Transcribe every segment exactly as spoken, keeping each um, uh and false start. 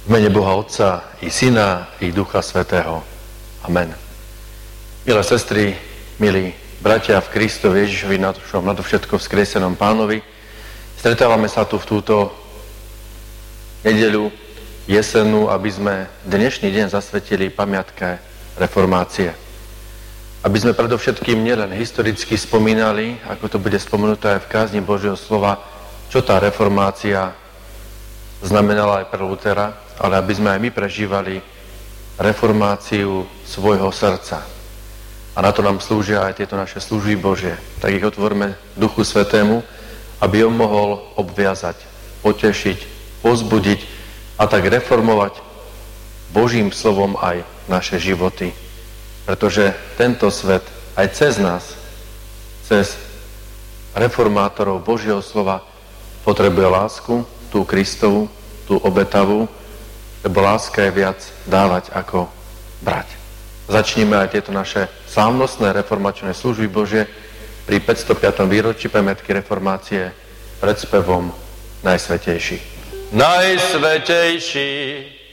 V mene Boha Otca, i Syna, i Ducha Svätého. Amen. Milé sestry, milí bratia v Kristovi Ježišovi, našom nadovšetko vzkriesenom Pánovi, stretávame sa tu v túto nedeľu jesennú, aby sme dnešný deň zasvetili pamiatke reformácie. Aby sme predovšetkým nielen historicky spomínali, ako to bude spomenuté aj v kázni Božieho slova, čo tá reformácia znamenala aj pre Lutera, ale aby sme aj my prežívali reformáciu svojho srdca. A na to nám slúžia aj tieto naše služby Božie. Tak ich otvorme Duchu Svätému, aby on mohol obviazať, potešiť, povzbudiť a tak reformovať Božím slovom aj naše životy. Pretože tento svet aj cez nás, cez reformátorov Božieho slova potrebuje lásku, tú Kristovu, tú obetavú, lebo láska je viac dávať ako brať. Začníme aj tieto naše slávnostné reformačné služby Božie pri päťstopiatom výročí pamiatky reformácie pred spevom Najsvätejší. Najsvätejší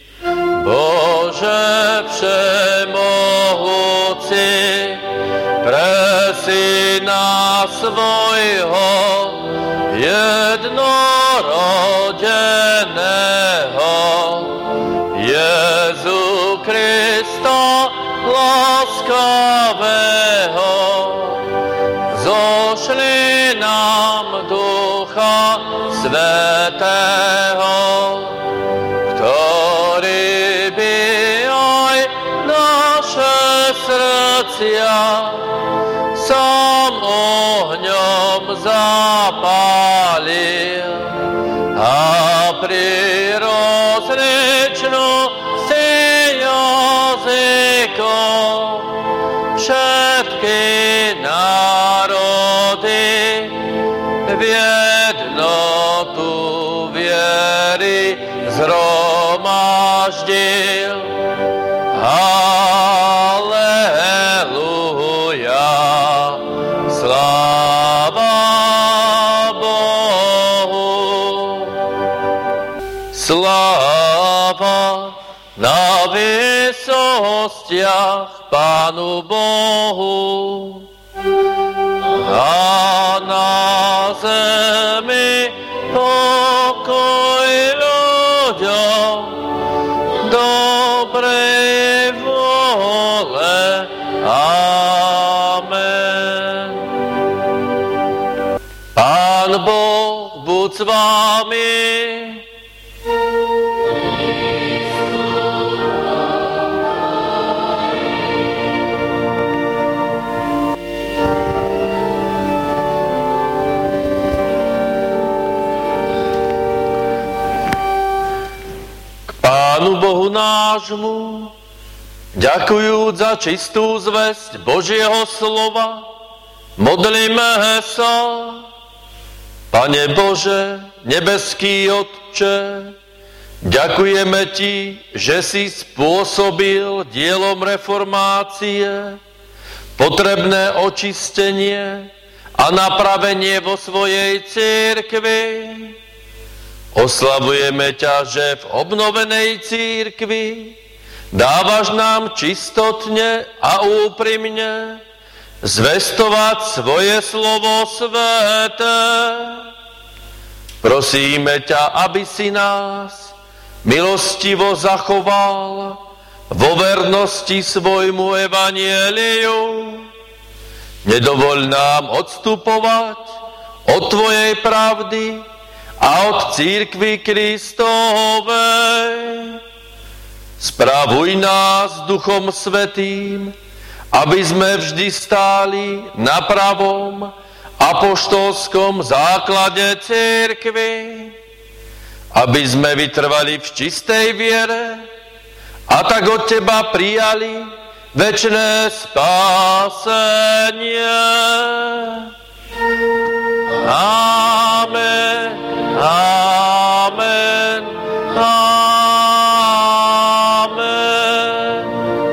Bože všemohúci, pre Syna svojho jednorodeného Jezu Krista láskavého, zošli nám Ducha Svätého, ktorý by aj naše srdcia sám ohňom zapálil a pri rozličnosti jazykov všetky národy v jednotu viery zhromaždil. Halleluja, sláva Bohu. Sláva na vysostiach Pánu Bohu a na zemi pokoj ľuďom dobrej vôle. Amen. Pán Boh buď s vami. Pánu Bohu nášmu, ďakujúc za čistú zvesť Božieho slova, modlíme sa. Pane Bože, nebeský Otče, ďakujeme Ti, že si spôsobil dielom reformácie potrebné očistenie a napravenie vo svojej cirkvi. Oslavujeme ťa, že v obnovenej cirkvi dávaš nám čistotne a úprimne zvestovať svoje slovo sväté. Prosíme ťa, aby si nás milostivo zachoval vo vernosti svojmu evanjeliu. Nedovoľ nám odstupovať od Tvojej pravdy a od cirkvi Kristovej. Spravuj nás Duchom Svätým, aby sme vždy stáli na pravom apoštolskom základe cirkvi, aby sme vytrvali v čistej viere a tak od Teba prijali večné spásenie. Amen. Amen. Amen.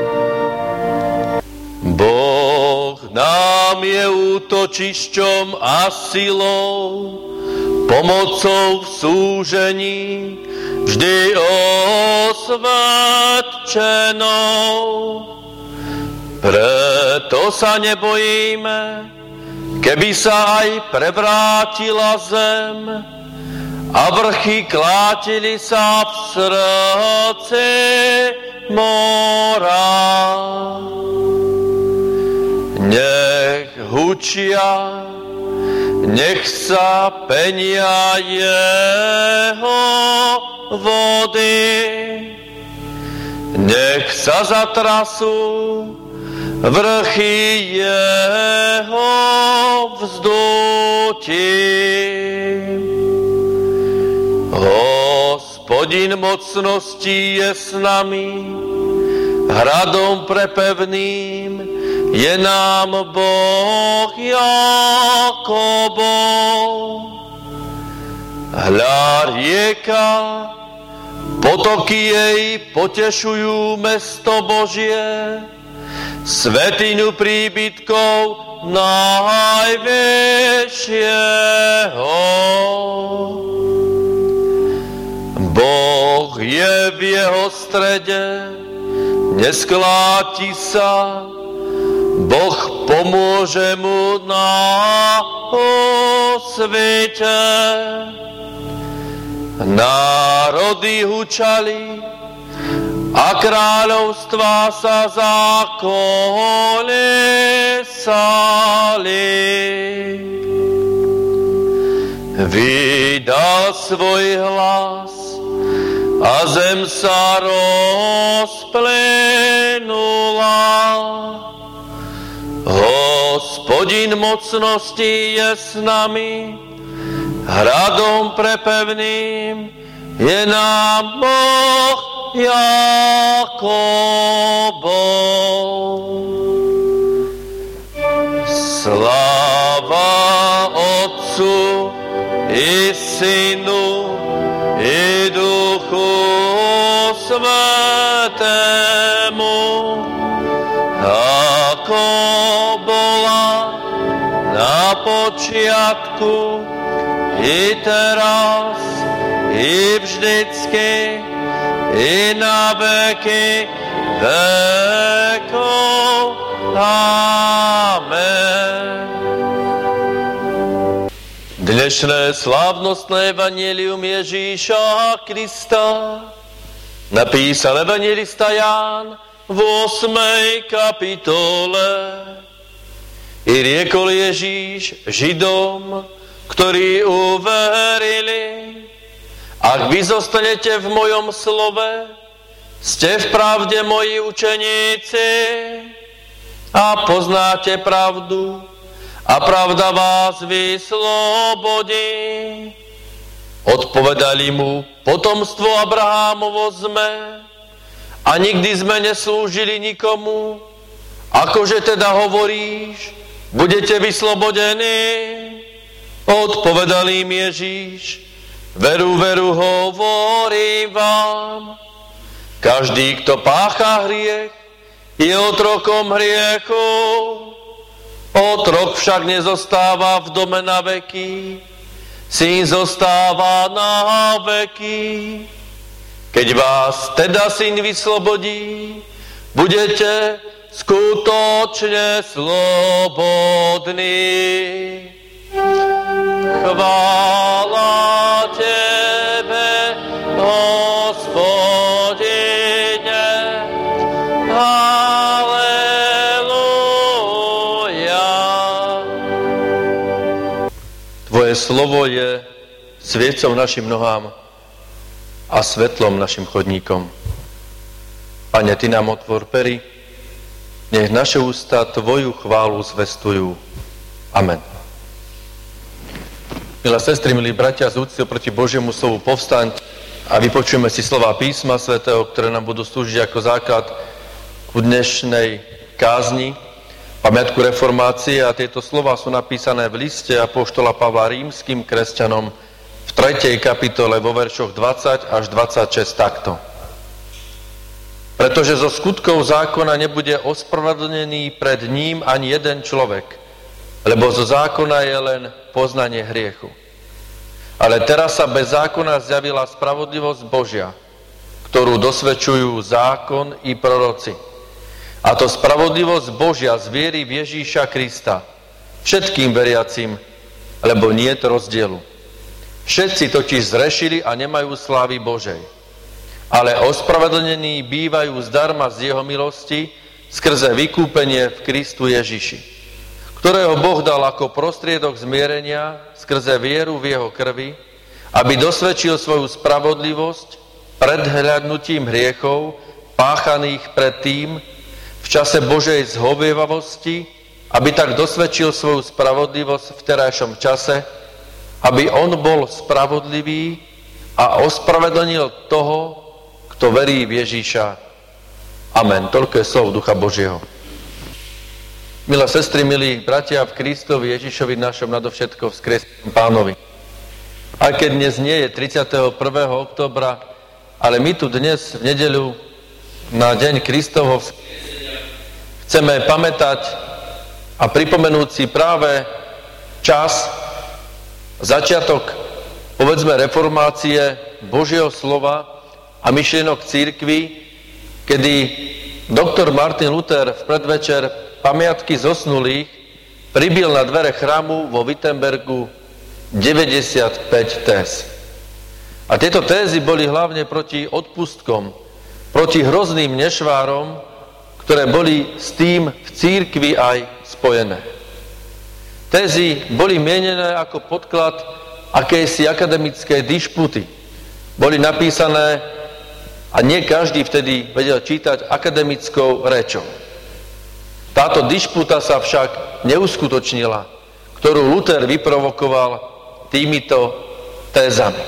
Boh nám je útočišťom a silou, pomocou v súžení, vždy posvedčenou. Preto sa nebojíme, keby sa aj prevrátila zem a vrchy klátili sa v srdci mora. Nech hučia, nech sa penia jeho vody, nech sa zatrasú vrchy jeho vzdutím. Hospodin mocností je s nami, hradom prepevným je nám Boh Jakobov. Hľa rieka, potoky jej potešujú mesto Božie, svätyňu príbytkov najvyššieho. Boh je v jeho strede, neskláti sa, Boh pomôže mu na svete. Národy hučali a kráľovstvá sa zakolesali. Vydal svoj hlas a zem sa rozplynula. Hospodin mocnosti je s nami, hradom prepevným je nám Boh Jakobov. Sláva Otcu i Synu i Duchu Svätému, ako bola na počiatku, i teraz, i vždycky, i na veky vekov. Amen. Dnešné slávnostné evanjelium Ježíša Krista napísal evanjelista Ján v ôsmej kapitole. I riekol Ježíš Židom, ktorí uverili: ak vy zostanete v mojom slove, ste v pravde moji učeníci a poznáte pravdu a pravda vás vyslobodí. Odpovedali mu: potomstvo Abrahámovo sme a nikdy sme neslúžili nikomu. Akože teda hovoríš, budete vyslobodení? Odpovedal im Ježíš: veru, veru hovorím vám, každý, kto pácha hriech, je otrokom hriechu. Otrok však nezostáva v dome na veky, syn zostáva na veky. Keď vás teda syn vyslobodí, budete skutočne slobodní. Chvála Tebe, Hospodine, halleluja. Tvoje slovo je sviecou našim nohám a svetlom našim chodníkom. Pane, Ty nám otvor pery, nech naše ústa Tvoju chválu zvestujú. Amen. Milé sestry, milí bratia, z úcty oproti Božiemu slovu povstaň a vypočujeme si slova písma svätého, ktoré nám budú slúžiť ako základ ku dnešnej kázni, pamiatku reformácie, a tieto slova sú napísané v liste apoštola Pavla rímskym kresťanom v tretej kapitole vo veršoch dvadsať až dvadsaťšesť takto. Pretože zo skutkov zákona nebude ospravedlnený pred ním ani jeden človek, lebo zo zákona je len poznanie hriechu. Ale teraz sa bez zákona zjavila spravodlivosť Božia, ktorú dosvedčujú zákon i proroci. A to spravodlivosť Božia z viery v Ježíša Krista všetkým veriacim, lebo niet rozdielu. Všetci totiž zrešili a nemajú slávy Božej, ale ospravedlnení bývajú zdarma z jeho milosti skrze vykúpenie v Kristu Ježiši, ktorého Boh dal ako prostriedok zmierenia skrze vieru v jeho krvi, aby dosvedčil svoju spravodlivosť pred hľadnutím hriechov páchaných predtým v čase Božej zhovievavosti, aby tak dosvedčil svoju spravodlivosť v terajšom čase, aby on bol spravodlivý a ospravedlnil toho, kto verí v Ježíša. Amen. Toľko je slov Ducha Božieho. Milé sestry, milí bratia v Kristovi Ježišovi našom nadovšetko vzkriesenom Pánovi. Aj keď dnes nie je tridsiateho prvého októbra, ale my tu dnes v nedeľu na deň Kristovho vzkriesenia chceme pamätať a pripomenúť si práve čas, začiatok, povedzme, reformácie Božieho slova a myšlienok cirkvi, kedy doktor Martin Luther v predvečer pamiatky zosnulých pribil na dvere chrámu vo Wittenbergu deväťdesiatpäť téz. A tieto tézy boli hlavne proti odpustkom, proti hrozným nešvárom, ktoré boli s tým v cirkvi aj spojené. Tézy boli mienené ako podklad akejsi akademickej dišputy. Boli napísané a nie každý vtedy vedel čítať akademickou rečou. Táto dišputa sa však neuskutočnila, ktorú Luther vyprovokoval týmito tézami.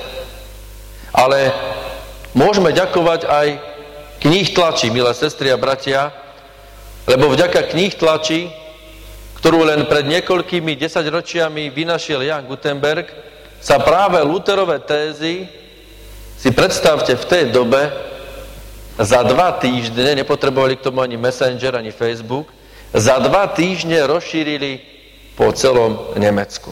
Ale môžeme ďakovať aj kníh tlači, milé sestry a bratia, lebo vďaka kníh tlači, ktorú len pred niekoľkými desaťročiami vynašiel Jan Gutenberg, sa práve Lutherové tézy, si predstavte, v tej dobe za dva týždne, nepotrebovali k tomu ani Messenger, ani Facebook, za dva týždne rozšírili po celom Nemecku.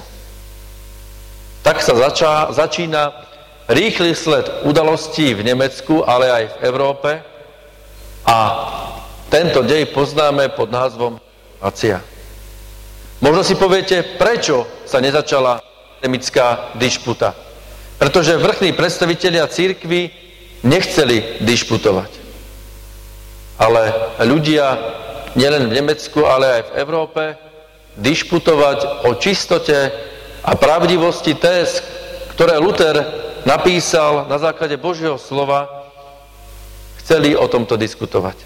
Tak sa začá, začína rýchly sled udalostí v Nemecku, ale aj v Európe, a tento dej poznáme pod názvom reformácia. Možno si poviete, prečo sa nezačala akademická dišputa. Pretože vrchní predstavitelia cirkvi nechceli dišputovať. Ale ľudia nielen v Nemecku, ale aj v Európe dišputovať o čistote a pravdivosti téz, ktoré Luther napísal na základe Božieho slova, chceli o tomto diskutovať.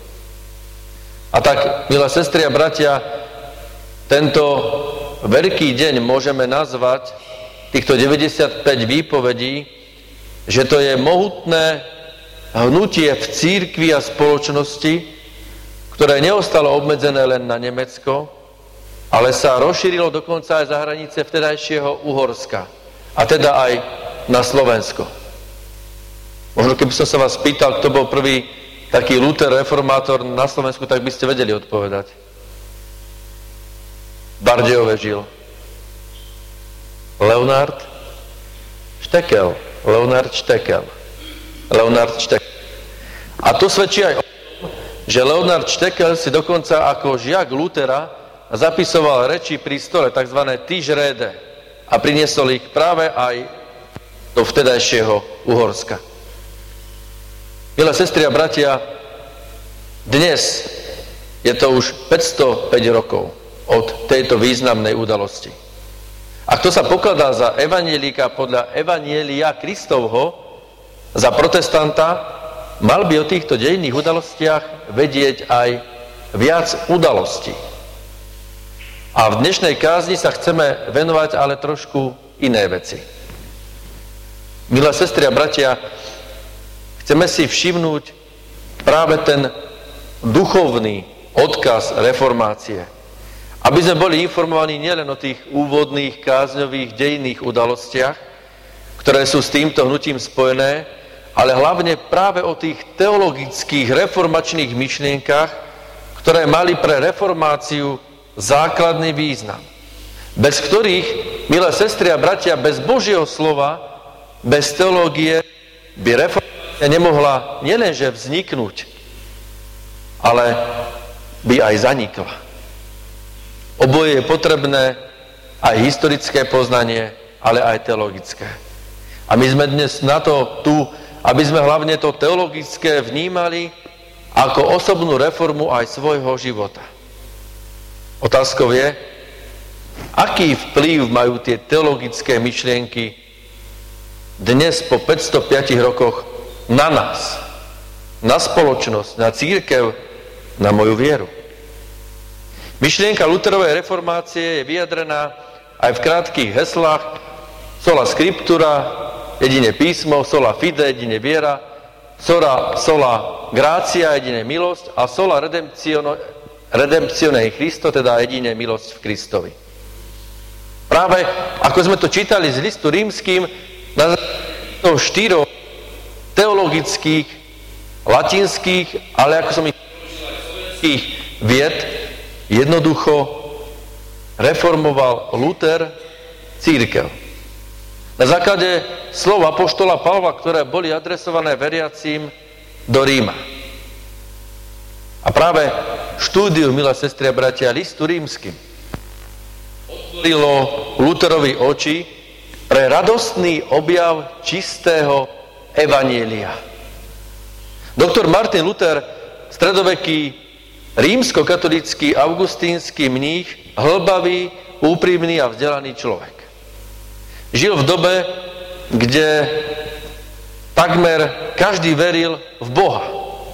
A tak, milé sestry a bratia, tento veľký deň môžeme nazvať, týchto deväťdesiatpäť výpovedí, že to je mohutné hnutie v cirkvi a spoločnosti, ktoré neostalo obmedzené len na Nemecko, ale sa rozšírilo dokonca aj za hranice vtedajšieho Uhorska, a teda aj na Slovensko. Možno keby som sa vás pýtal, kto bol prvý taký Luther reformátor na Slovensku, tak by ste vedeli odpovedať. Bardejove žil. Leonard Štekel. Leonard Štekel. Leonard Štekel. A to svedčí aj o tom, že Leonard Štekel si dokonca ako žiak Luthera zapisoval reči pri stole, tzv. Tischrede, a priniesol ich práve aj do vtedajšieho Uhorska. Milé sestry a bratia, dnes je to už päťstopäť rokov od tejto významnej udalosti. A kto sa pokladá za evanjelíka podľa Evanjelia Kristovho, za protestanta, mal by o týchto dejinných udalostiach vedieť aj viac udalostí. A v dnešnej kázni sa chceme venovať ale trošku iné veci. Milé sestry a bratia, chceme si všimnúť práve ten duchovný odkaz reformácie. Aby sme boli informovaní nielen o tých úvodných kázňových dejinných udalostiach, ktoré sú s týmto hnutím spojené, ale hlavne práve o tých teologických reformačných myšlienkach, ktoré mali pre reformáciu základný význam. Bez ktorých, milé sestry a bratia, bez Božieho slova, bez teológie by reformácia nemohla nielenže vzniknúť, ale by aj zanikla. Oboje je potrebné, aj historické poznanie, ale aj teologické. A my sme dnes na to tu, aby sme hlavne to teologické vnímali ako osobnú reformu aj svojho života. Otázkou je, aký vplyv majú tie teologické myšlienky dnes po päťstopäť rokoch na nás, na spoločnosť, na cirkev, na moju vieru. Myšlienka Luterovej reformácie je vyjadrená aj v krátkych heslách sola scriptura, jedine písmo, sola fide, jedine viera, sola, sola gratia, jedine milosť a sola redemptione in Christo, teda jedine milosť v Kristovi. Práve ako sme to čítali z listu rímskym, na základe štyroch teologických, latinských, ale ako som ich slovenských vied, jednoducho reformoval Luther cirkev. Na základe slov apoštola Pavla, ktoré boli adresované veriacím do Ríma. A práve štúdiu, milé sestry a bratia, listu rímskym otvorilo Lutherovi oči pre radostný objav čistého evanjelia. Doktor Martin Luther, stredoveký rímsko-katolícky augustínsky mních, hlbavý, úprimný a vzdelaný človek. Žil v dobe, kde takmer každý veril v Boha.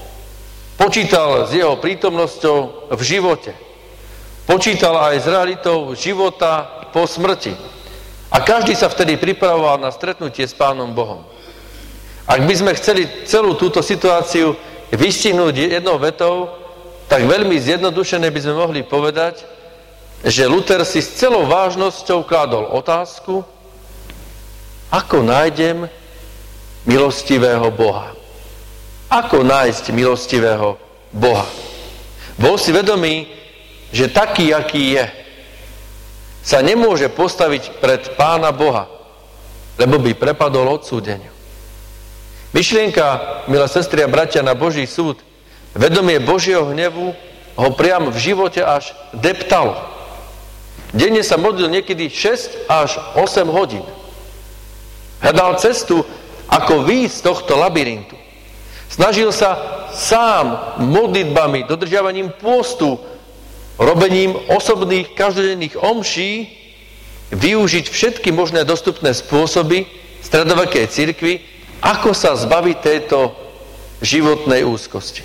Počítal s jeho prítomnosťou v živote. Počítal aj s realitou života po smrti. A každý sa vtedy pripravoval na stretnutie s Pánom Bohom. Ak by sme chceli celú túto situáciu vystihnúť jednou vetou, tak veľmi zjednodušene by sme mohli povedať, že Luther si s celou vážnosťou kládol otázku, ako nájdem milostivého Boha. Ako nájsť milostivého Boha. Bol si vedomý, že taký, aký je, sa nemôže postaviť pred Pána Boha, lebo by prepadol odsúdeniu. Myšlienka, milé sestry a bratia, na Boží súd, vedomie Božieho hnevu ho priam v živote až deptalo. Denne sa modlil niekedy šesť až osem hodín. Hľadal cestu, ako výjsť z tohto labyrintu. Snažil sa sám modlitbami, dodržiavaním pôstu, robením osobných každodenných omší využiť všetky možné dostupné spôsoby stredovekej cirkvi, ako sa zbaviť tejto životnej úzkosti.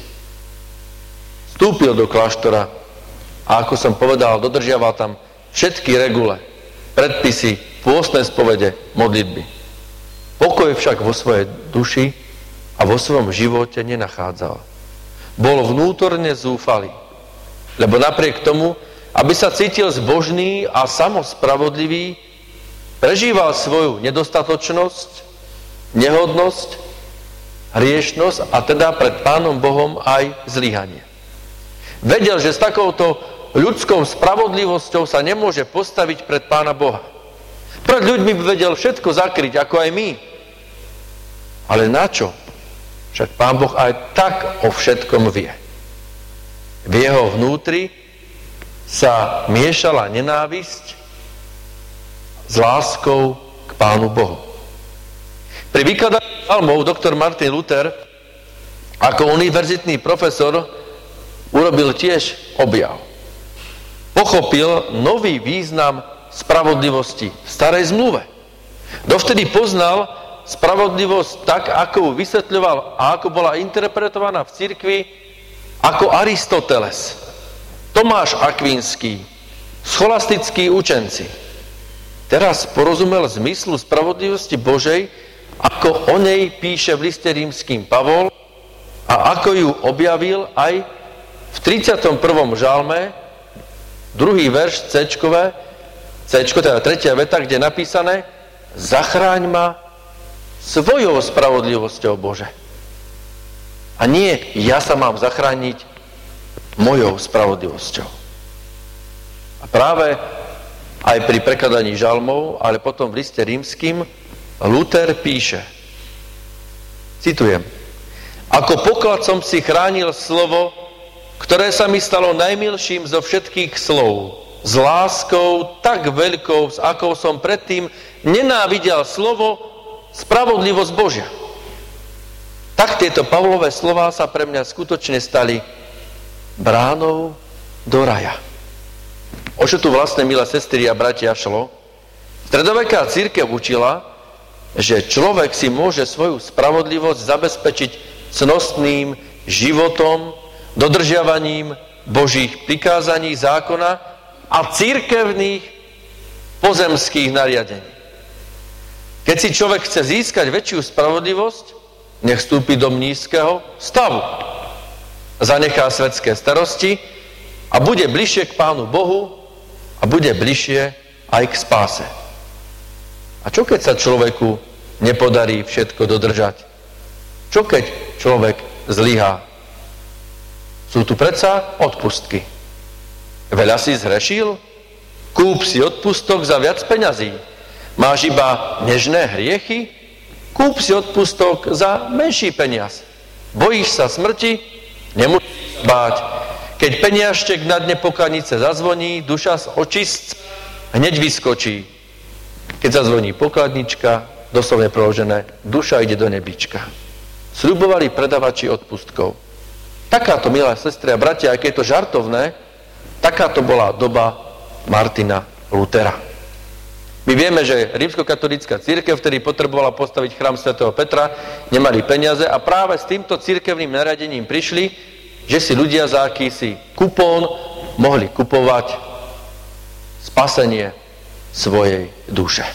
Vstúpil do kláštora a ako som povedal, dodržiaval tam všetky regule, predpisy, pôstne spovede, modlitby. Pokoj však vo svojej duši a vo svojom živote nenachádzal. Bol vnútorne zúfalý, lebo napriek tomu, aby sa cítil zbožný a samospravodlivý, prežíval svoju nedostatočnosť, nehodnosť, hriešnosť a teda pred Pánom Bohom aj zlyhanie. Vedel, že s takouto ľudskou spravodlivosťou sa nemôže postaviť pred Pána Boha. Pred ľuďmi by vedel všetko zakryť, ako aj my. Ale na čo? Však Pán Boh aj tak o všetkom vie. V jeho vnútri sa miešala nenávisť s láskou k Pánu Bohu. Pri vykladaní žalmov doktor Martin Luther ako univerzitný profesor urobil tiež objav. Pochopil nový význam spravodlivosti v starej zmluve. Dovtedy poznal spravodlivosť tak, ako ju vysvetľoval a ako bola interpretovaná v cirkvi ako Aristoteles, Tomáš Akvinský, scholastickí učenci. Teraz porozumel zmyslu spravodlivosti Božej, ako o nej píše v liste rímskym Pavol a ako ju objavil aj v tridsiatom prvom žalme, druhý verš C-čkové, C-čko, teda tretia veta, kde je napísané: zachráň ma svojou spravodlivosťou, Bože. A nie, ja sa mám zachrániť mojou spravodlivosťou. A práve aj pri prekladaní žalmov, ale potom v liste rímskym, Luther píše, citujem: Ako poklad som si chránil slovo, ktoré sa mi stalo najmilším zo všetkých slov. S láskou tak veľkou, s akou som predtým nenávidel slovo spravodlivosť Božia. Tak tieto Pavlové slová sa pre mňa skutočne stali bránou do raja. O čo tu vlastne, milé sestry a bratia, šlo? Stredoveká cirkev učila, že človek si môže svoju spravodlivosť zabezpečiť cnostným životom, dodržiavaním Božích prikázaní, zákona a cirkevných pozemských nariadení. Keď si človek chce získať väčšiu spravodlivosť, nech vstúpi do nízkeho stavu. Zanechá svetské starosti a bude bližšie k Pánu Bohu a bude bližšie aj k spáse. A čo keď sa človeku nepodarí všetko dodržať? Čo keď človek zlyhá? Sú tu predsa odpustky. Veľa si zhrešil? Kúp si odpustok za viac peňazí. Máš iba nežné hriechy? Kúp si odpustok za menší peniaz. Bojíš sa smrti? Nemusíš báť. Keď peniažtek na dne pokladnice zazvoní, duša z očistca hneď vyskočí. Keď zazvoní pokladnička, doslovne preložené, duša ide do nebička. Sľubovali predavači odpustkov. Takáto, milé sestry a bratia, aké je to žartovné, takáto bola doba Martina Lutera. My vieme, že rímskokatolícka cirkev, vtedy potrebovala postaviť chrám svätého Petra, nemali peniaze a práve s týmto cirkevným nariadením prišli, že si ľudia za akýsi kupón mohli kupovať spasenie svojej duše.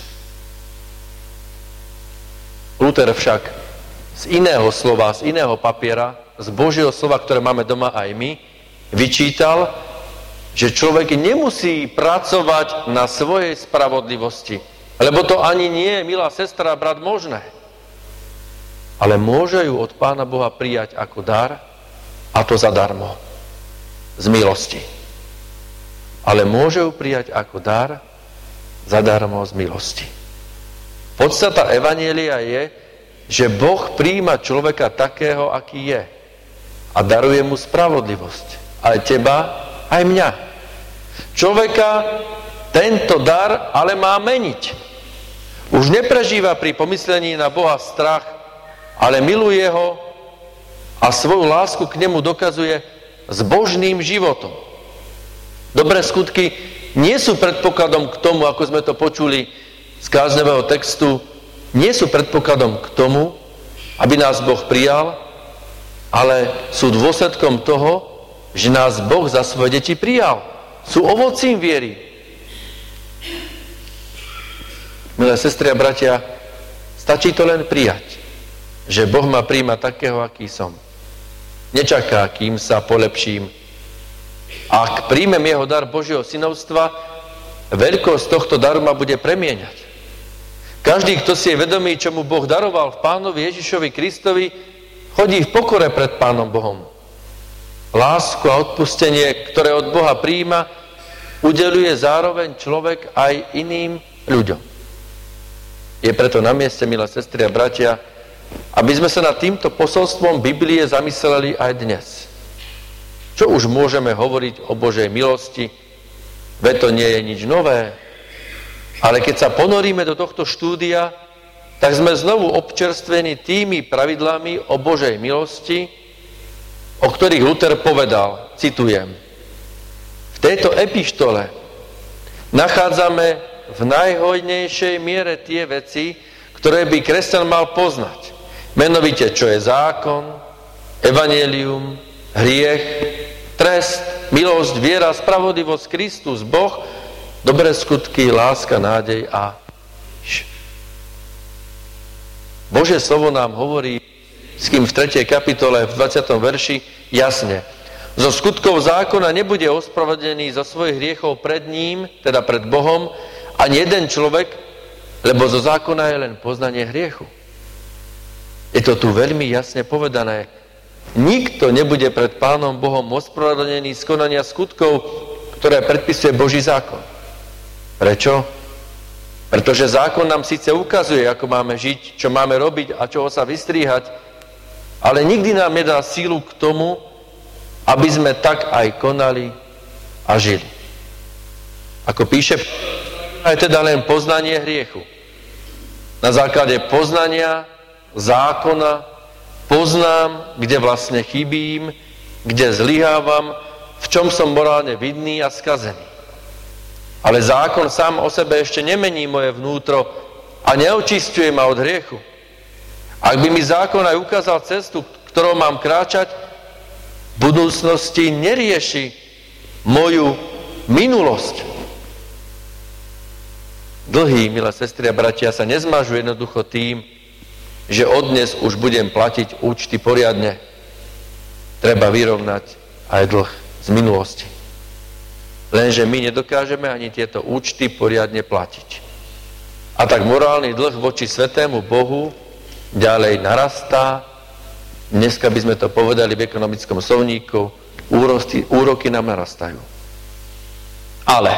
Luther však z iného slova, z iného papiera, z Božieho slova, ktoré máme doma aj my, vyčítal, že človek nemusí pracovať na svojej spravodlivosti, lebo to ani nie je, milá sestra a brat, možné. Ale môže ju od Pána Boha prijať ako dar, a to zadarmo, z milosti. Ale môže ju prijať ako dar, zadarmo z milosti. Podstata evanjelia je, že Boh prijíma človeka takého, aký je a daruje mu spravodlivosť. Aj teba, aj mňa. Človeka tento dar ale má meniť. Už neprežíva pri pomyslení na Boha strach, ale miluje ho a svoju lásku k nemu dokazuje zbožným životom. Dobré skutky nie sú predpokladom k tomu, ako sme to počuli z kázňového textu, nie sú predpokladom k tomu, aby nás Boh prijal, ale sú dôsledkom toho, že nás Boh za svoje deti prijal. Sú ovocím viery. Milé sestry a bratia, stačí to len prijať, že Boh ma prijíma takého, aký som. Nečaká, kým sa polepším. Ak príjmem jeho dar Božieho synovstva, veľkosť tohto daru ma bude premieňať. Každý, kto si je vedomý, čo mu Boh daroval v Pánovi Ježišovi Kristovi, chodí v pokore pred Pánom Bohom. Lásku a odpustenie, ktoré od Boha prijíma, udeľuje zároveň človek aj iným ľuďom. Je preto na mieste, milé sestry a bratia, aby sme sa nad týmto posolstvom Biblie zamysleli aj dnes. Čo už môžeme hovoriť o Božej milosti? Veď to nie je nič nové. Ale keď sa ponoríme do tohto štúdia, tak sme znovu občerstvení tými pravidlami o Božej milosti, o ktorých Luther povedal, citujem, v tejto epištole nachádzame v najhojnejšej miere tie veci, ktoré by kresťan mal poznať. Menovite, čo je zákon, evanjelium, hriech, trest, milosť, viera, spravodlivosť, Kristus, Boh, dobré skutky, láska, nádej a Božie slovo nám hovorí, s kým v tretej kapitole v dvadsiatom verši jasne. Zo skutkov zákona nebude ospravedlený zo svojich hriechov pred ním, teda pred Bohom, ani jeden človek, lebo zo zákona je len poznanie hriechu. Je to tu veľmi jasne povedané. Nikto nebude pred Pánom Bohom ospravedlený z konania skutkov, ktoré predpisuje Boží zákon. Prečo? Pretože zákon nám síce ukazuje, ako máme žiť, čo máme robiť a čoho sa vystríhať, ale nikdy nám nedá sílu k tomu, aby sme tak aj konali a žili. Ako píše, je teda len poznanie hriechu. Na základe poznania zákona poznám, kde vlastne chybím, kde zlyhávam, v čom som morálne vidný a skazený. Ale zákon sám o sebe ešte nemení moje vnútro a neočisťuje ma od hriechu. Ak by mi zákon aj ukázal cestu, ktorou mám kráčať, v budúcnosti nerieši moju minulosť. Dlhy, milé sestry a bratia, sa nezmažu jednoducho tým, že odnes už budem platiť účty poriadne. Treba vyrovnať aj dlh z minulosti. Lenže my nedokážeme ani tieto účty poriadne platiť. A tak morálny dlh voči Svätému Bohu ďalej narastá. Dneska by sme to povedali v ekonomickom slovníku, úroky, úroky nám narastajú. Ale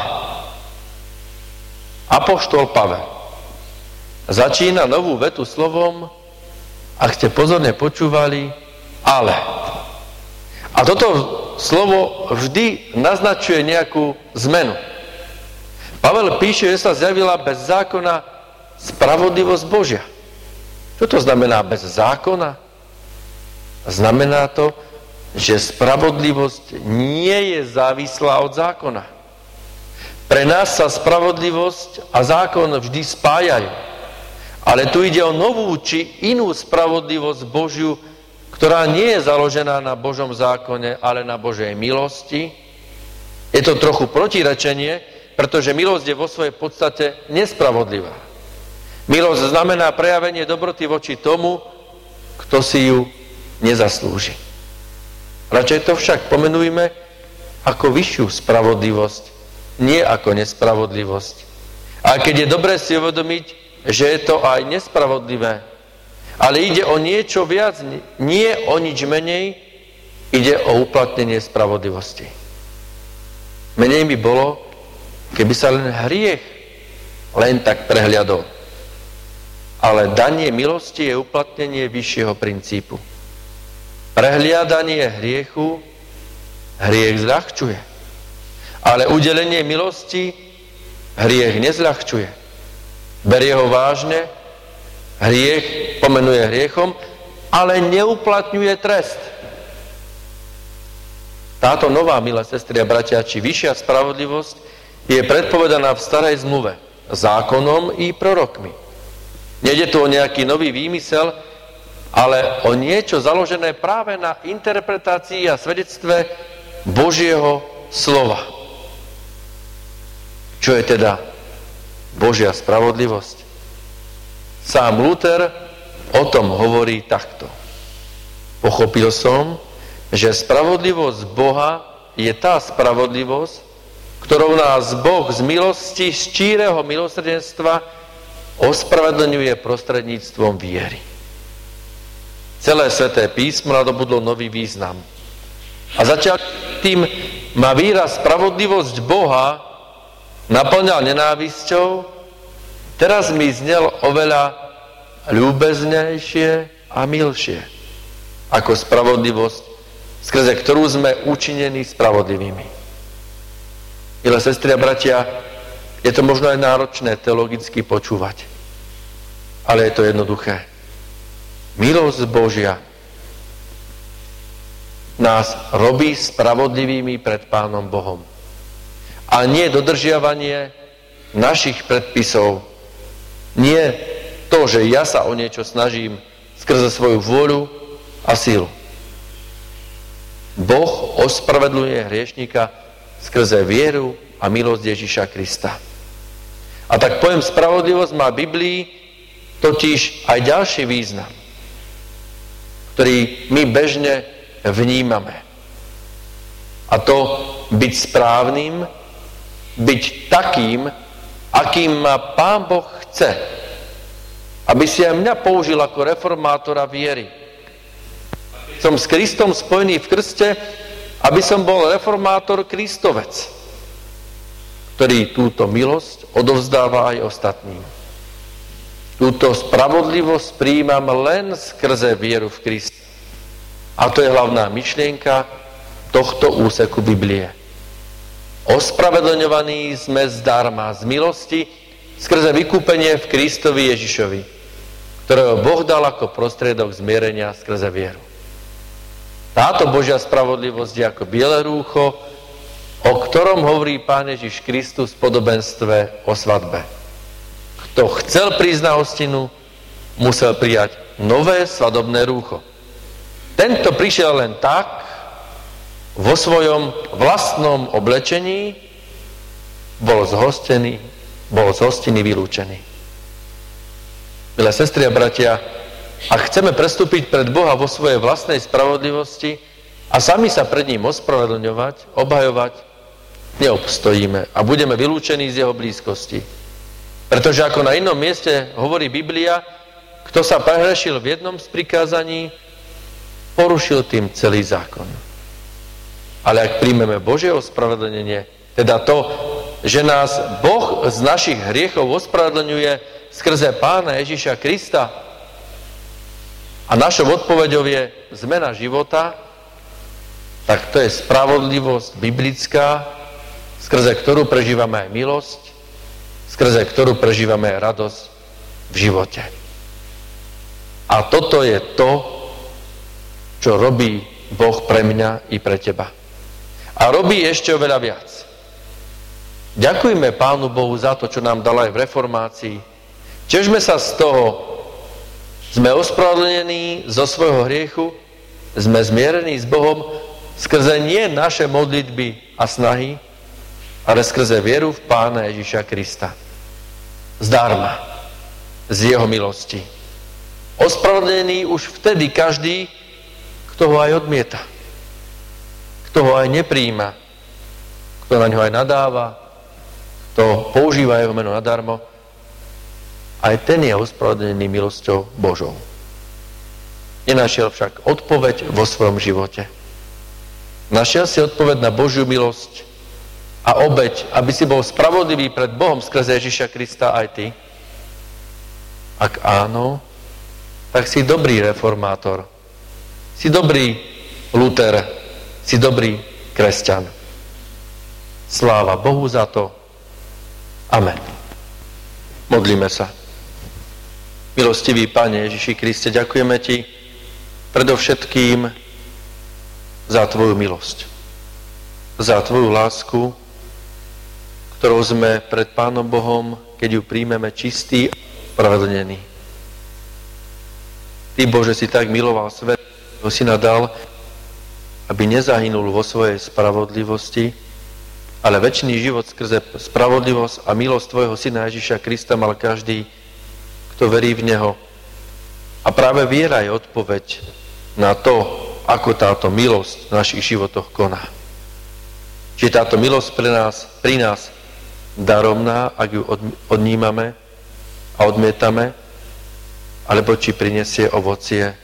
apoštol Pavel začína novú vetu slovom, ak ste pozorne počúvali, ale. A toto slovo vždy naznačuje nejakú zmenu. Pavel píše, že sa zjavila bez zákona spravodlivosť Božia. Čo to znamená bez zákona? Znamená to, že spravodlivosť nie je závislá od zákona. Pre nás sa spravodlivosť a zákon vždy spájajú. Ale tu ide o novú či inú spravodlivosť Božiu, ktorá nie je založená na Božom zákone, ale na Božej milosti. Je to trochu protirečenie, pretože milosť je vo svojej podstate nespravodlivá. Milosť znamená prejavenie dobroty voči tomu, kto si ju nezaslúži. Radšej to však pomenujme ako vyššiu spravodlivosť, nie ako nespravodlivosť. A keď je dobré si uvedomiť, že je to aj nespravodlivé, ale ide o niečo viac, nie o nič menej, ide o uplatnenie spravodlivosti. Menej by bolo, keby sa len hriech len tak prehliadol. Ale danie milosti je uplatnenie vyššieho princípu. Prehliadanie hriechu hriech zľahčuje. Ale udelenie milosti hriech nezľahčuje. Berie ho vážne, hriech pomenuje hriechom, ale neuplatňuje trest. Táto nová, milé sestry a bratia, či vyššia spravodlivosť je predpovedaná v starej zmluve, zákonom i prorokmi. Nejde tu o nejaký nový výmysel, ale o niečo založené práve na interpretácii a svedectve Božieho slova. Čo je teda Božia spravodlivosť? Sám Luther o tom hovorí takto. Pochopil som, že spravodlivosť Boha je tá spravodlivosť, ktorou nás Boh z milosti, z číreho milosrdenstva ospravedlňuje prostredníctvom viery. Celé Sväté písmo nadobudlo nový význam. A začal tým má výraz spravodlivosť Boha naplňal nenávisťou, teraz mi znel oveľa ľúbeznejšie a milšie ako spravodlivosť, skrze ktorú sme učinení spravodlivými. Milé sestry a bratia, je to možno aj náročné teologicky počúvať, ale je to jednoduché. Milosť Božia nás robí spravodlivými pred Pánom Bohom. A nie dodržiavanie našich predpisov, nie to, že ja sa o niečo snažím skrze svoju vôľu a sílu. Boh ospravedlňuje hriešnika skrze vieru a milosť Ježiša Krista. A tak pojem spravodlivosť má v Biblii totiž aj ďalší význam, ktorý my bežne vnímame. A to byť správnym, byť takým, akým ma Pán Boh chce. Aby si aj mňa použil ako reformátora viery. Som s Kristom spojený v krste, aby som bol reformátor Kristovec, ktorý túto milosť odovzdáva aj ostatným. Túto spravodlivosť prijímam len skrze vieru v Krista. A to je hlavná myšlienka tohto úseku Biblie. Ospravedlňovaní sme zdarma, z milosti, skrze vykúpenie v Kristovi Ježišovi, ktorého Boh dal ako prostriedok zmierenia skrze vieru. Táto Božia spravodlivosť je ako biele rúcho, o ktorom hovorí Pán Ježiš Kristus v podobenstve o svadbe. Kto chcel prísť na hostinu, musel prijať nové svadobné rúcho. Tento prišiel len tak, vo svojom vlastnom oblečení, bol zhostený, bol z hostiny vylúčený. Milé sestry a bratia, ak chceme prestúpiť pred Boha vo svojej vlastnej spravodlivosti a sami sa pred ním ospravedlňovať, obhajovať, neobstojíme a budeme vylúčení z jeho blízkosti. Pretože ako na inom mieste hovorí Biblia, kto sa prehrešil v jednom z prikázaní, porušil tým celý zákon. Ale ak príjmeme Božie ospravedlnenie, teda to, že nás Boh z našich hriechov ospravedlňuje skrze Pána Ježiša Krista a našou odpoveďou je zmena života, tak to je spravodlivosť biblická, skrze ktorú prežívame aj milosť, skrze ktorú prežívame aj radosť v živote. A toto je to, čo robí Boh pre mňa i pre teba. A robí ešte oveľa viac. Ďakujme Pánu Bohu za to, čo nám dal aj v reformácii. Težme sa z toho, sme ospravedlnení zo svojho hriechu, sme zmierení s Bohom skrze nie naše modlitby a snahy, ale skrze vieru v Pána Ježiša Krista. Zdarma. Z jeho milosti. Ospravedlený už vtedy každý, kto ho aj odmieta, kto ho aj nepríjima, kto na ňo aj nadáva, kto používa jeho meno nadarmo, aj ten je ospravedlený milosťou Božou. Nenašiel však odpoveď vo svojom živote. Našiel si odpoveď na Božiu milosť a obeť, aby si bol spravodlivý pred Bohom skrze Ježiša Krista aj ty? Ak áno, tak si dobrý reformátor. Si dobrý Luther, si dobrý kresťan. Sláva Bohu za to. Amen. Modlíme sa. Milostivý Pane Ježiši Kriste, ďakujeme Ti predovšetkým za Tvoju milosť. Za Tvoju lásku, ktorou sme pred Pánom Bohom, keď ju príjmeme čistý a spravedlnený. Ty, Bože, si tak miloval svet, ho Syna dal, aby nezahynul vo svojej spravodlivosti, ale večný život skrze spravodlivosť a milosť Tvojho Syna Ježiša Krista mal každý, kto verí v Neho. A práve viera je odpoveď na to, ako táto milosť v našich životoch koná. Či táto milosť pre nás, pri nás daromná, ak ju odnímame a odmietame, alebo či prinesie ovocie,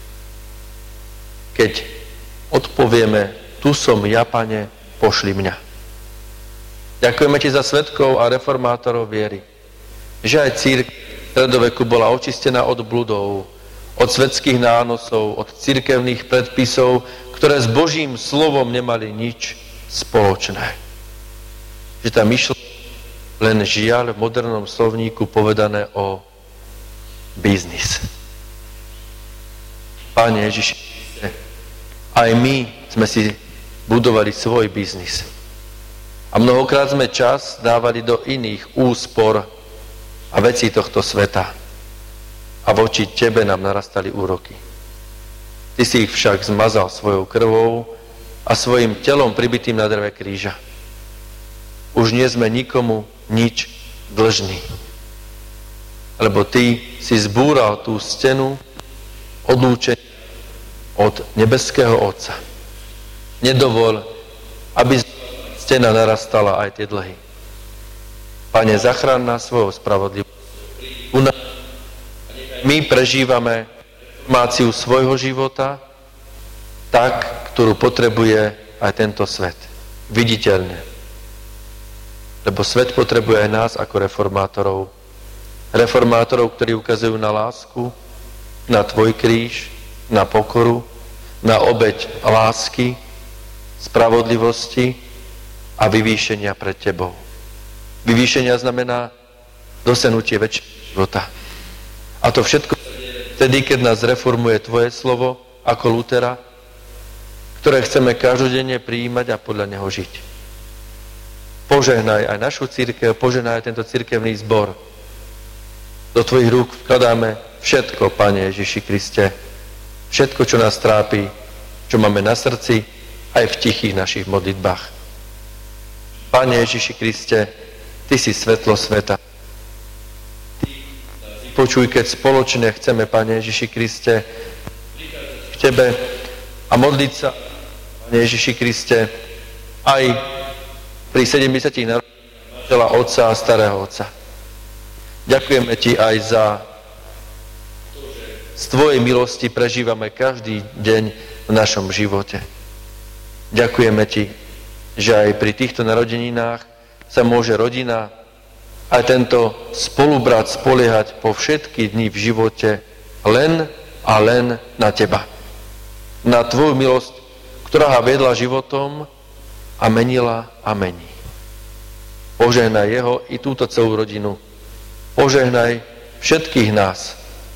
keď odpovieme, tu som ja, Pane, pošli mňa. Ďakujeme Ti za svedkov a reformátorov viery, že aj cirkev v stredoveku bola očistená od bludov, od svetských nánosov, od cirkevných predpisov, ktoré s Božím slovom nemali nič spoločné. Že tá myšľa len žiaľ v modernom slovníku povedané o biznis. Pane Ježiši, aj my sme si budovali svoj biznis. A mnohokrát sme čas dávali do iných úspor a vecí tohto sveta. A voči Tebe nám narastali úroky. Ty si ich však zmazal svojou krvou a svojim telom pribitým na dreve kríža. Už nie sme nikomu nič dlžní. Lebo Ty si zbúral tú stenu odlúčenia od nebeského Otca. Nedovol, aby stena narastala aj tie dlhy. Pane, zachráň nás svojou spravodlivosťou. My prežívame formáciu svojho života tak, ktorú potrebuje aj tento svet. Viditeľne. Lebo svet potrebuje aj nás ako reformátorov. Reformátorov, ktorí ukazujú na lásku, na Tvoj kríž, na pokoru, na obeť lásky, spravodlivosti a vyvýšenia pred Tebou. Vyvýšenia znamená dosiahnutie väčšieho života. A to všetko vtedy, keď nás reformuje Tvoje slovo ako Lutera, ktoré chceme každodenne prijímať a podľa neho žiť. Požehnaj aj našu cirkev, požehnaj aj tento cirkevný zbor. Do Tvojich rúk vkladáme všetko, Pane Ježiši Kriste. Všetko, čo nás trápi, čo máme na srdci, aj v tichých našich modlitbách. Pane Ježiši Kriste, Ty si svetlo sveta. Počuj, keď spoločne chceme, Pane Ježiši Kriste, k Tebe a modliť sa, Pane Ježiši Kriste, aj pri sedemdesiatich narodeninách manžela otca a starého otca. Ďakujeme Ti aj za to, že z Tvojej milosti prežívame každý deň v našom živote. Ďakujeme Ti, že aj pri týchto narodeninách sa môže rodina aj tento spolubrat spoliehať po všetky dni v živote len a len na Teba. Na Tvoju milosť, ktorá ho vedla životom a menila a mení. Požehnaj jeho i túto celú rodinu. Požehnaj všetkých nás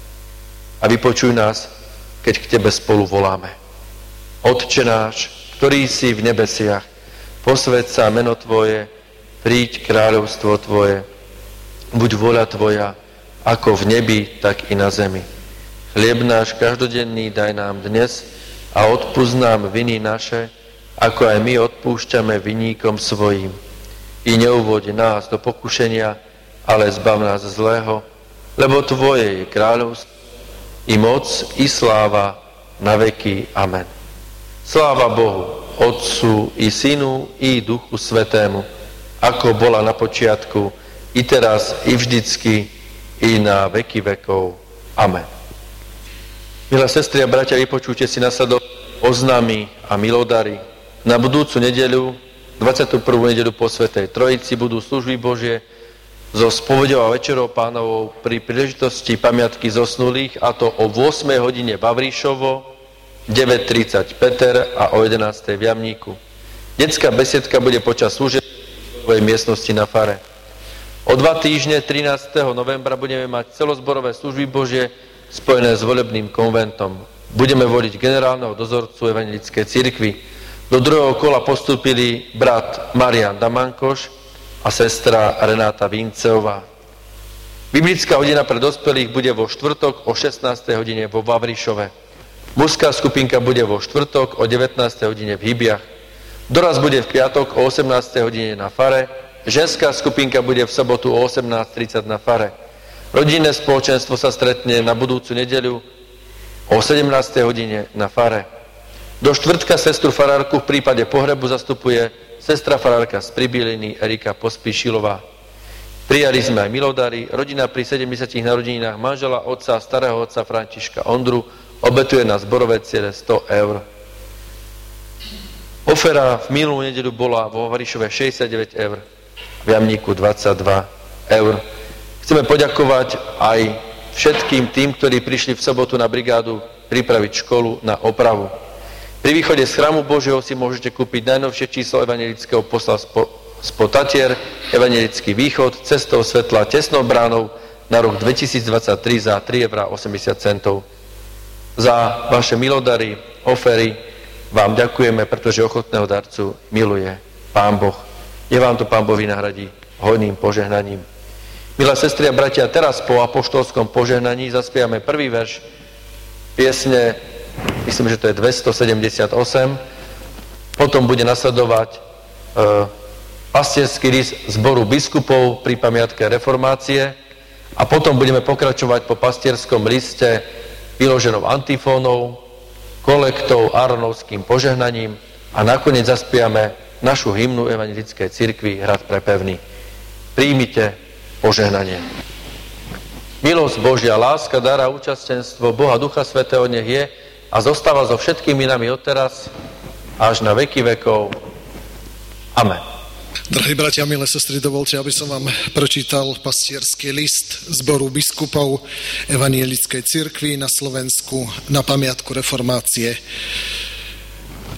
a vypočuj nás, keď k Tebe spolu voláme. Otče náš, ktorý si v nebesiach, posväť sa meno Tvoje, príď kráľovstvo Tvoje, buď vôľa Tvoja, ako v nebi, tak i na zemi. Chlieb náš každodenný daj nám dnes a odpusť nám viny naše, ako aj my odpúšťame viníkom svojim. I neuvoď nás do pokušenia, ale zbav nás zlého, lebo Tvoje je kráľovstvo, i moc, i sláva na veky. Amen. Sláva Bohu, Otcu, i Synu, i Duchu Svätému, ako bola na počiatku, i teraz, i vždycky, i na veky vekov. Amen. Milé sestry a bratia, vypočujte si nasledov oznámy a milodary. Na budúcu nedeľu, dvadsiatu prvú nedeľu po Svätej Trojici, budú služby Božie so spoveďou a večerou Pánovou pri príležitosti pamiatky zosnulých, a to o ôsmej hodine Vavríšovo, deväť tridsať Peter a o jedenástej v Jamníku. Detská besiedka bude počas služieb v svojej miestnosti na fare. O dva týždne, trinásteho novembra, budeme mať celozborové služby Božie spojené s volebným konventom. Budeme voliť generálneho dozorcu Evanjelickej cirkvi. Do druhého kola postúpili brat Marian Damankoš a sestra Renáta Vinceová. Biblická hodina pre dospelých bude vo štvrtok o šestnástej hodine vo Vavríšove. Mužská skupinka bude vo štvrtok o devätnástej hodine v Hybiach. Doraz bude v piatok o osemnástej hodine na fare. Ženská skupinka bude v sobotu o osemnásť tridsať na fare. Rodinné spoločenstvo sa stretne na budúcu nedeľu o sedemnástej hodine na fare. Do štvrtka sestru farárku v prípade pohrebu zastupuje sestra farárka z Pribiliny Erika Pospíšilová. Prijali sme aj milodary. Rodina pri sedemdesiatich narodeninách manžela otca a starého otca Františka Ondru obetuje na zborové ciele sto eur. Ofera v minulú nedeľu bola vo Vavríšove šesťdesiatdeväť eur, v Jamníku dvadsaťdva eur. Chceme poďakovať aj všetkým tým, ktorí prišli v sobotu na brigádu pripraviť školu na opravu. Pri východe z chrámu Božieho si môžete kúpiť najnovšie číslo evanjelického posla spod Tatier, Evanjelický východ, cestou svetla tesnou bránou na rok dvetisícdvadsaťtri za tri eurá osemdesiat centov. Za vaše milodary, ofery vám ďakujeme, pretože ochotného darcu miluje Pán Boh. Je vám to Pán Boh vynahradí hojným požehnaním. Milé sestry a bratia, teraz po apoštolskom požehnaní zaspievame prvý verš piesne, myslím, že to je dvestosedemdesiatosem. Potom bude nasledovať e, pastierský list zboru biskupov pri pamiatke reformácie a potom budeme pokračovať po pastierskom liste vyloženou antifónou, kolektou, áronovským požehnaním a nakoniec zaspievame našu hymnu Evanjelickej cirkvi Hrad prepevný. Príjmite požehnanie. Milosť Božia, láska, dára, účastenstvo Boha Ducha Svätého nech je a zostáva so všetkými nami odteraz až na veky vekov. Amen. Drahí bratia, milé sestry, dovolte, aby som vám prečítal pastierský list zboru biskupov Evanjelickej cirkvi na Slovensku na pamiatku reformácie.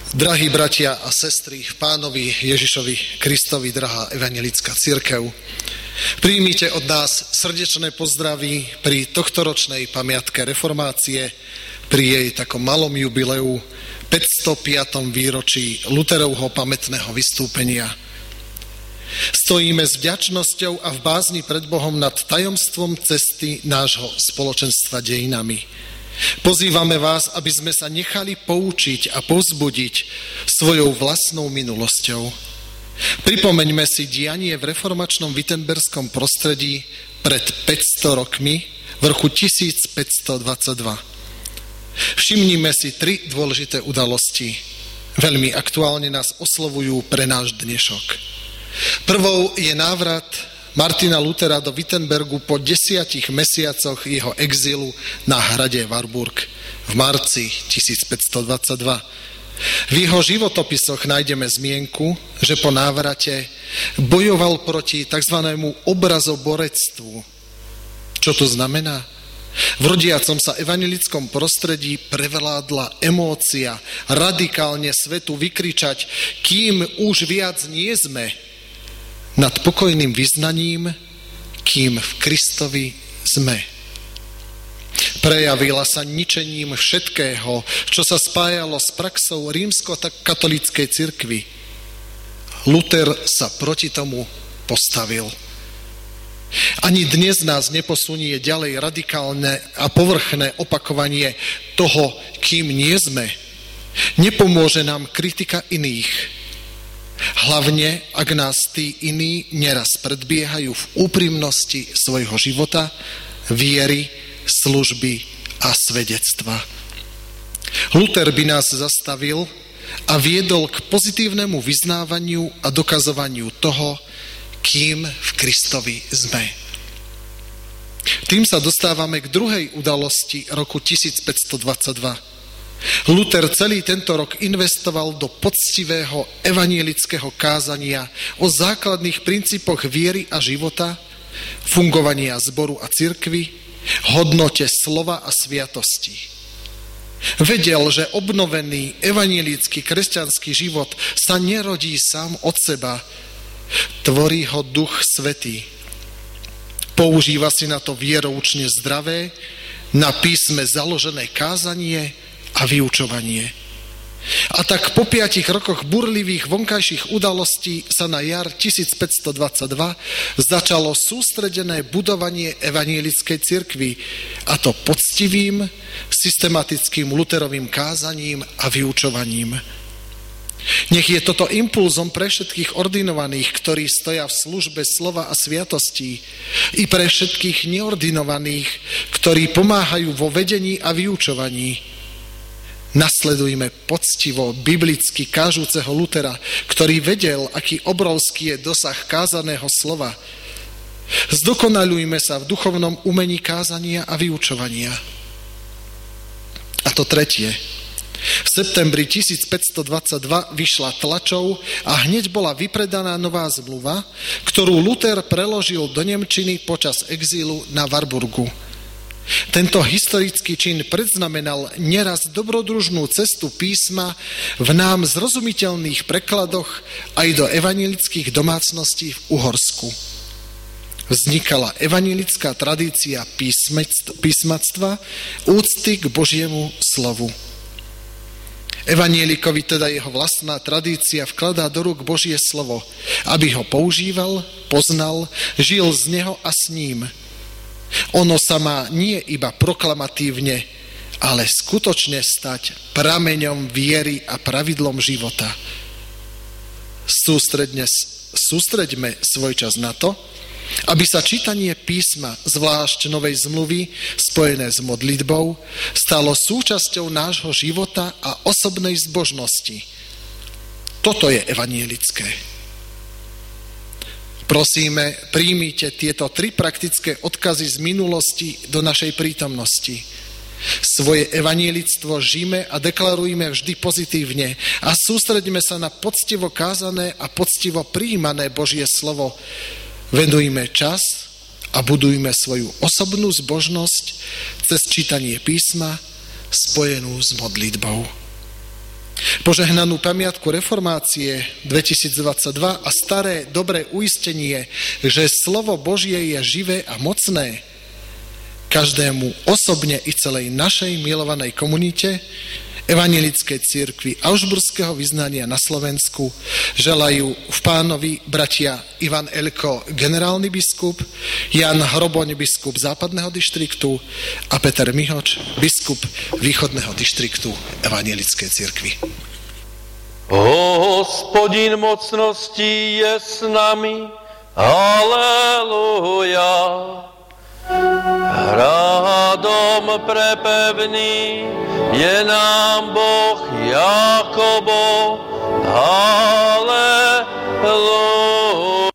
Drahí bratia a sestry v Pánovi Ježišovi Kristovi, drahá evanjelická cirkev, príjmite od nás srdečné pozdravy pri tohtoročnej pamiatke reformácie, pri jej takom malom jubileu päťstopiatom výročí Luterovho pamätného vystúpenia. Stojíme s vďačnosťou a v bázni pred Bohom nad tajomstvom cesty nášho spoločenstva dejinami. Pozývame vás, aby sme sa nechali poučiť a povzbudiť svojou vlastnou minulosťou. Pripomeňme si dianie v reformačnom wittenberskom prostredí pred päťsto rokmi v roku tisícpäťstodvadsaťdva. Všimnime si tri dôležité udalosti. Veľmi aktuálne nás oslovujú pre náš dnešok. Prvou je návrat Martina Lutera do Wittenbergu po desiatich mesiacoch jeho exilu na hrade Warburg v marci tisícpäťstodvadsaťdva. V jeho životopisoch nájdeme zmienku, že po návrate bojoval proti tzv. Obrazoborectvu. Čo to znamená? V rodiacom sa evanjelickom prostredí prevládla emócia radikálne svetu vykričať, kým už viac nie sme, nad pokojným vyznaním, kým v Kristovi sme. Prejavila sa ničením všetkého, čo sa spájalo s praxou rímsko-katolíckej cirkvi. Luther sa proti tomu postavil. Ani dnes nás neposunie ďalej radikálne a povrchné opakovanie toho, kým nie sme. Nepomôže nám kritika iných. Hlavne, ak nás tí iní neraz predbiehajú v úprimnosti svojho života, viery, služby a svedectva. Luther by nás zastavil a viedol k pozitívnemu vyznávaniu a dokazovaniu toho, kým v Kristovi sme. Tým sa dostávame k druhej udalosti roku tisícpäťstodvadsaťdva. Luther celý tento rok investoval do poctivého evanjelického kázania o základných princípoch viery a života, fungovania zboru a cirkvi, hodnote slova a sviatosti. Vedel, že obnovený evanjelický kresťanský život sa nerodí sám od seba, tvorí ho Duch Svätý. Používa si na to vieroučne zdravé, na písme založené kázanie a vyučovanie. A tak po piatich rokoch burlivých vonkajších udalostí sa na jar tisícpäťstodvadsaťdva začalo sústredené budovanie evanjelickej cirkvi, a to poctivým, systematickým Luterovým kázaním a vyučovaním. Nech je toto impulzom pre všetkých ordinovaných, ktorí stoja v službe slova a sviatostí, i pre všetkých neordinovaných, ktorí pomáhajú vo vedení a vyučovaní. Nasledujme poctivo biblicky kážúceho Lutera, ktorý vedel, aký obrovský je dosah kázaného slova. Zdokonaľujme sa v duchovnom umení kázania a vyučovania. A to tretie. V septembri tisícpäťstodvadsaťdva vyšla tlačou a hneď bola vypredaná nová zmluva, ktorú Luther preložil do nemčiny počas exílu na Warburgu. Tento historický čin predznamenal neraz dobrodružnú cestu písma v nám zrozumiteľných prekladoch aj do evanjelických domácností v Uhorsku. Vznikala evanjelická tradícia písmactva, úcty k Božiemu slovu. Evanjelikovi teda jeho vlastná tradícia vkladá do rúk Božie slovo, aby ho používal, poznal, žil z neho a s ním. Ono sa má nie iba proklamatívne, ale skutočne stať prameňom viery a pravidlom života. Sústredne, sústreďme svoj čas na to, aby sa čítanie písma, zvlášť novej zmluvy, spojené s modlitbou, stalo súčasťou nášho života a osobnej zbožnosti. Toto je evanjelické. Prosíme, príjmite tieto tri praktické odkazy z minulosti do našej prítomnosti. Svoje evanjelictvo žijme a deklarujme vždy pozitívne a sústreďme sa na poctivo kázané a poctivo prijímané Božie slovo. Venujme čas a budujme svoju osobnú zbožnosť cez čítanie písma spojenú s modlitbou. Požehnanú pamiatku reformácie dvetisícdvadsaťdva a staré dobré uistenie, že slovo Božie je živé a mocné, každému osobne i celej našej milovanej komunite Evanjelickej cirkvi Augsburského vyznania na Slovensku želajú v Pánovi bratia Ivan Elko, generálny biskup, Jan Hroboň, biskup západného dištriktu a Peter Mihoč, biskup východného dištriktu Evanjelickej cirkvi. Hospodin mocností je s nami, halleluja. Hradom prepevný je nám Boh Jakobo, halleluja.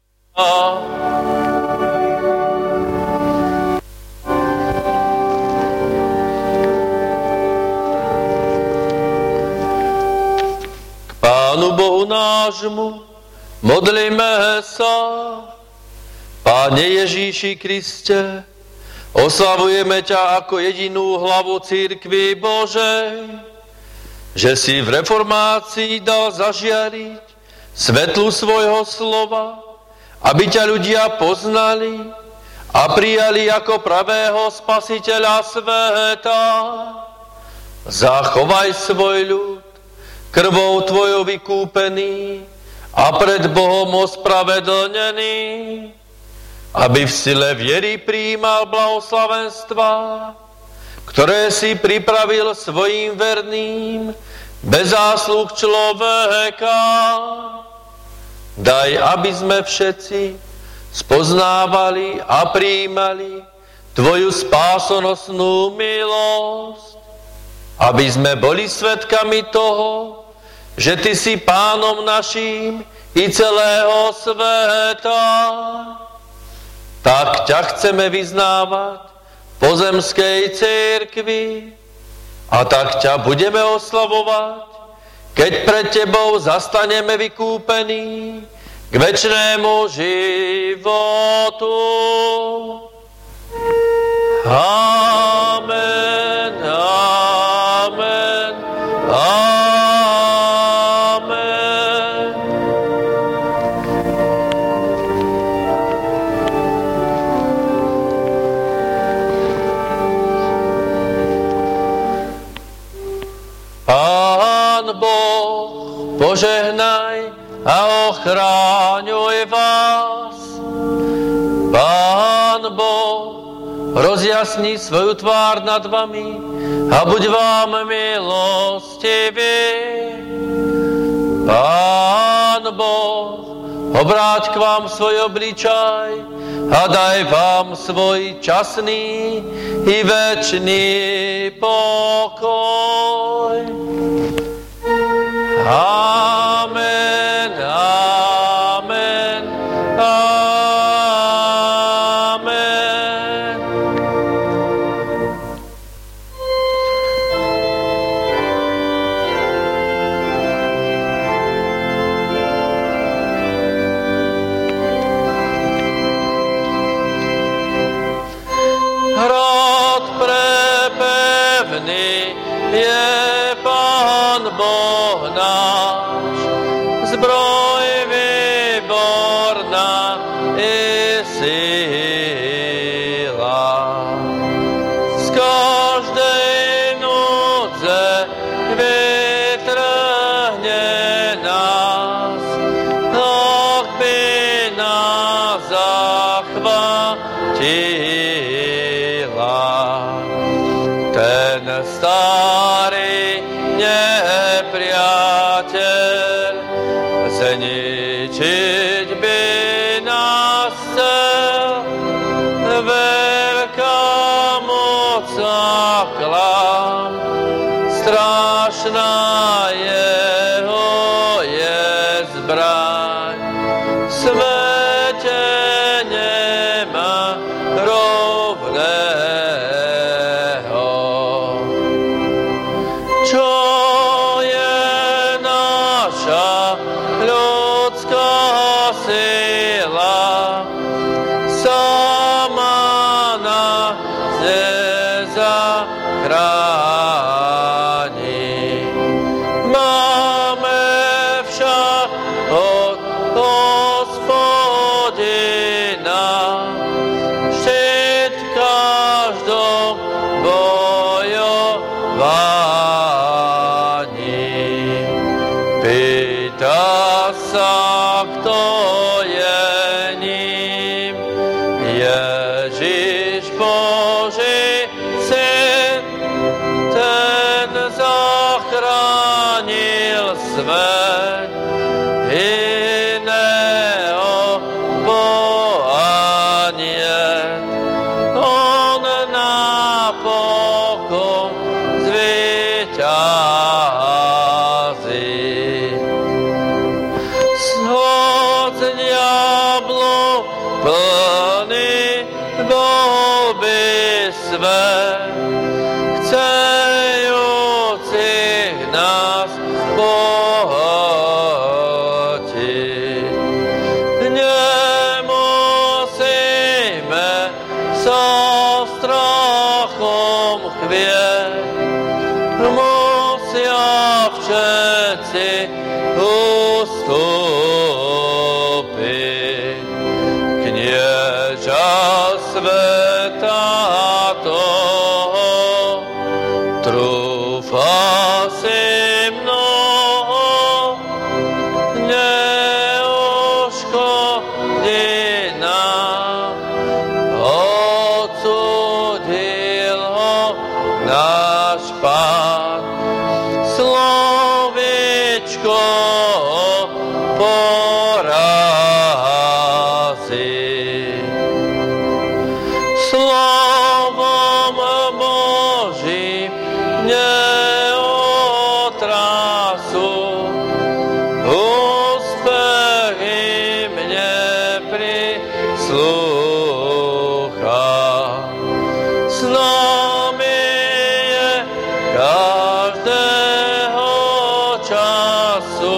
K Pánu Bohu nášmu modlíme sa. Páne Ježíši Kriste, oslavujeme ťa ako jedinú hlavu cirkvi Božej, že si v reformácii dal zažiariť svetlu svojho slova, aby ťa ľudia poznali a prijali ako pravého spasiteľa sveta. Zachovaj svoj ľud, krvou tvojou vykúpený a pred Bohom ospravedlnený, aby v sile viery prijímal blahoslavenstva, ktoré si pripravil svojim verným, bez zásluh človeka. Daj, aby sme všetci spoznávali a prijímali tvoju spásonosnú milosť, aby sme boli svedkami toho, že ty si Pánom naším i celého sveta. Tak ťa chceme vyznávať v pozemskej cirkvi a tak ťa budeme oslavovať, keď pred tebou zastaneme vykúpení k večnému životu. Amen, amen, amen. Pán Boh, požehnaj a ochráňuj vás. Pán Boh, rozjasni svoju tvár nad vami a buď vám milostivý. Pán Boh, obráť k vám svoj obličaj a daj vám svoj časný i večný pokoj. Amen, amen, amen. Hrad prepevný je Pán Boh náš, zbroj výborná i síla. Z každej núdze vytrhne nás, tak by nás zachvátila. Ten starý nepriateľ zničiť by nás chcel, veľká moc a klam, strašná jeho je zbraň, svete nemá rovného. Čo je naša ľudská Pýta sa, kto je ním, Ježiš Boží syn, ten zachránil svet, iného Boha niet. On napokon zvíťazí. Hoď diablu plný bol by svet, chcejúcich nás pohltiť. Nemusíme so strachom chvieť, musia všetci ustúpiť. Knieža sveta toho, trúfa si mnoho, neuškodí nám, odsúdil ho náš Pán. Slovičko porazí. Slovom Božím neotrasu, úspech im neprislúcha. S nami je každého času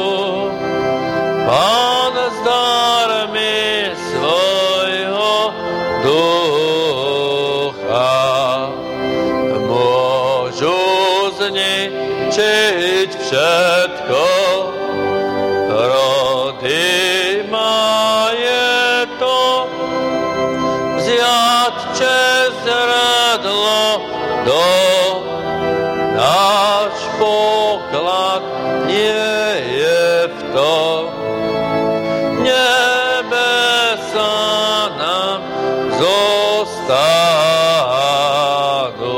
Pán s darmi svojho ducha. Môžu zničiť všetko, rody majetok, vziať česť radlo do náš poklad nie je v tom. Nebesa nám zostanú.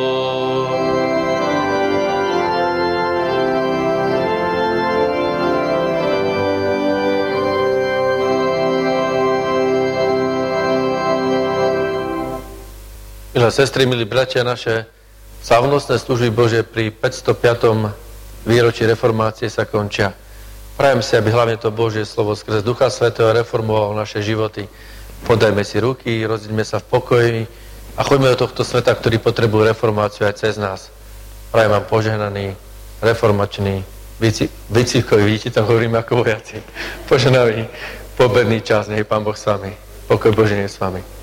Milé sestry, milí bratia, naše slavnostné služby Bože pri päťstopiatom výročí reformácie sa končia. Prajem si, aby hlavne to Božie slovo skrze Ducha Svätého reformovalo naše životy. Podajme si ruky, rozíďme sa v pokoji a choďme do tohto sveta, ktorý potrebuje reformáciu aj cez nás. Prajem vám požehnaný, reformačný, výcvikový, vidíte, tam hovorím ako vojaci. Požehnaný, pobedný čas, nech Pán Boh s vami. Pokoj Boží je s vami.